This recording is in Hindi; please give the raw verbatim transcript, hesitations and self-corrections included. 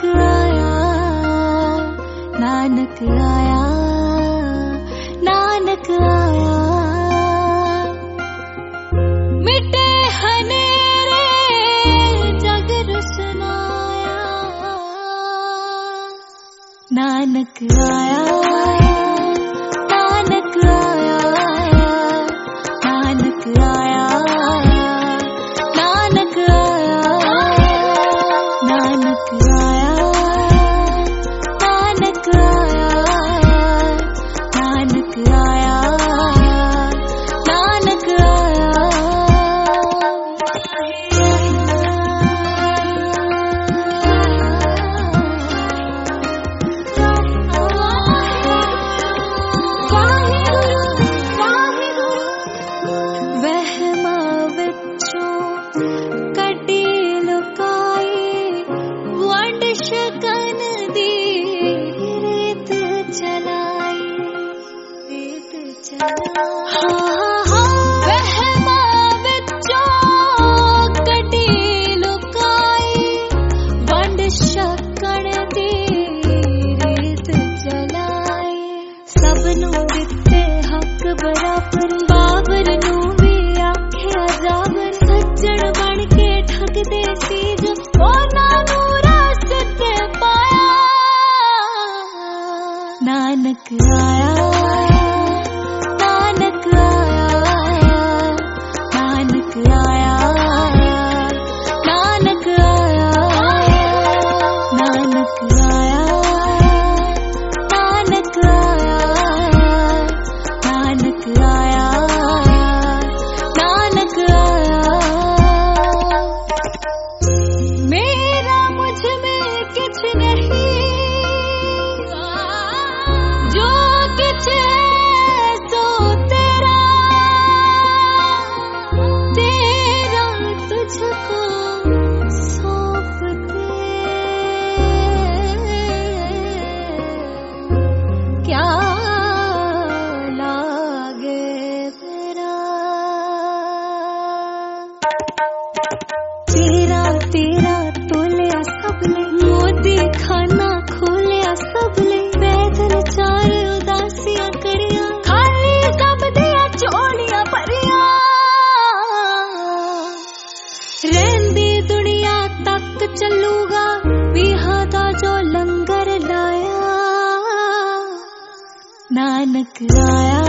नानक आया, नानक आया, नानक आया। मिटे हनेरे जग रुसनाया, नानक आया, नानक आया, नानक आया, नानक आया, नानक आया, नानक आया, नानक आया, नानक आया। वहमा विचों कटी लुकाई, वंड शकन दी रेत चलाई, रेत चलाई। वहमा विचों कटी लुकाई, वंड शकन दी रेत चलाई। सबनू दिते हक बराबर, बाबर नू भी आख्या जाबर। सज्जण बन के ठगदे सी जो उन्हां नू रास्ते पाया, नानक आया, नानक आया, नानक आया, नानक आया, नानक आया, नानक आया, नानक आया, नानक आया। मेरा मुझ में किछ नहीं, जो किछ है सो तेरा, तेरा तुझको सौंपते। क्या लागे तेरा, तेरा तेरा तोलिया सबले, मोदी खाना खोलिया सबले। पैदल चार उदासियां करिया, खाली सब दिया चोलियां भरिया। रहंदी दुनिया तक चलूगा, बिहा दा जो लंगर लाया, नानक आया,